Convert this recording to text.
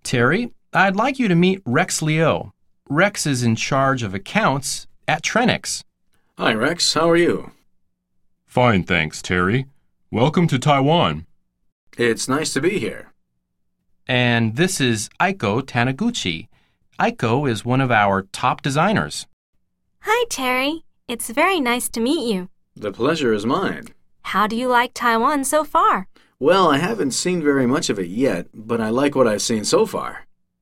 Terry, I'd like you to meet Rex Leo. Rex is in charge of accounts at Trenix. Hi, Rex. How are you? Fine, thanks, Terry. Welcome to Taiwan. It's nice to be here. And this is Aiko Taniguchi. Aiko is one of our top designers. Hi, Terry. It's very nice to meet you. The pleasure is mine. How do you like Taiwan so far? Well, I haven't seen very much of it yet, but I like what I've seen so far.